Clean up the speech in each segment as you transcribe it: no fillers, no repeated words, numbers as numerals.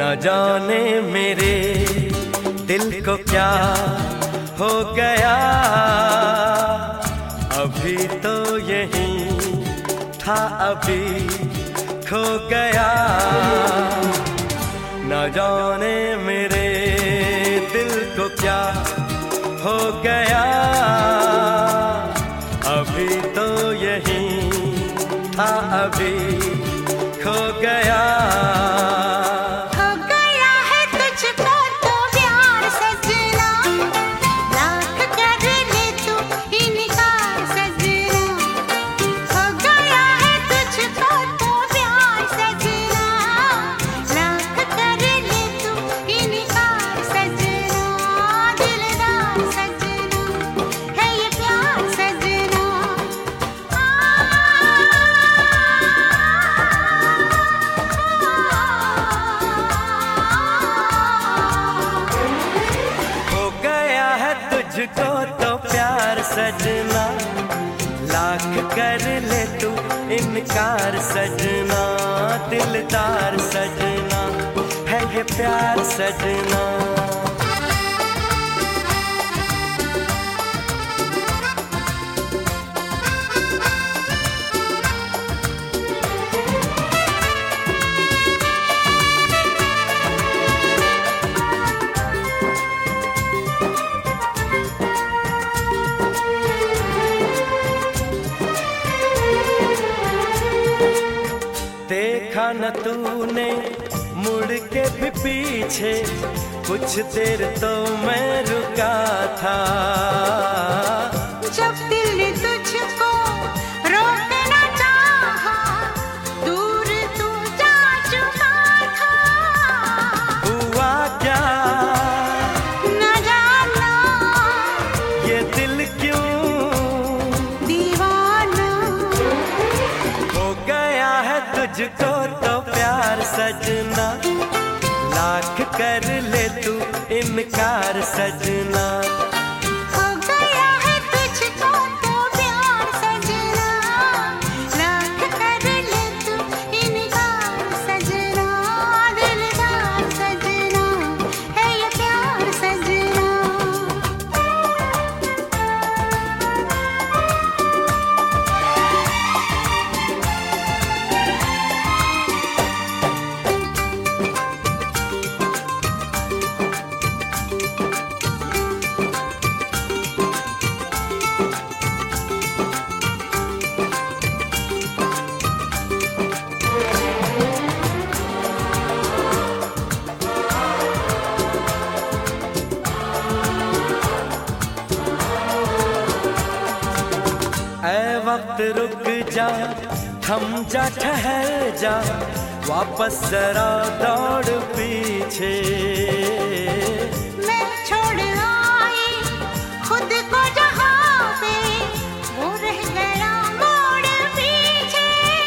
जाने मेरे दिल को क्या हो गया, अभी तो यही था अभी खो गया। न जाने मेरे दिल को क्या हो गया, अभी तो यही था अभी खो गया। तुझको तो प्यार सजना, लाख कर ले तू इनकार सजना, दिलदार सजना है ये प्यार सजना। देखा न तूने मुड़ के भी पीछे, कुछ देर तो मैं रुका था। जब दिल ने तुझको रोकना चाहा, दूर तू जा चुका था। हुआ क्या न जाना, ये दिल क्यों दीवाना हो गया है तुझको तो प्यार सजना, लाख कर ले तू इनकार सजना। हो गया है तुझको तो प्यार सजना, लाख कर ले तू इनकार सजना, दिलदार सजना है ये प्यार सजना। ऐ वक्त रुक जा, थम जा, ठहर जा, वापस जरा दौड़ पीछे। मैं छोड़ आई खुद को जहाँ पे, वो रह गया मोड़ पीछे।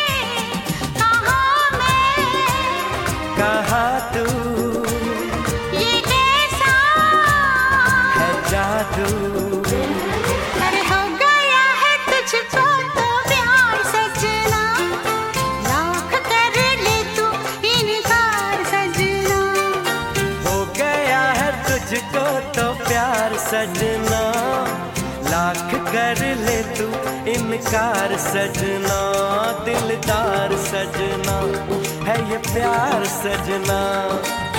कहाँ मैं कहा तू, ये कैसा है जादू। अरे हो गया है तुझको तो प्यार सजना, लाख कर ले तू इनकार सजना। हो गया है तुझको तो प्यार सजना, लाख कर ले तू इनकार सजना, दिलदार सजना है ये प्यार सजना।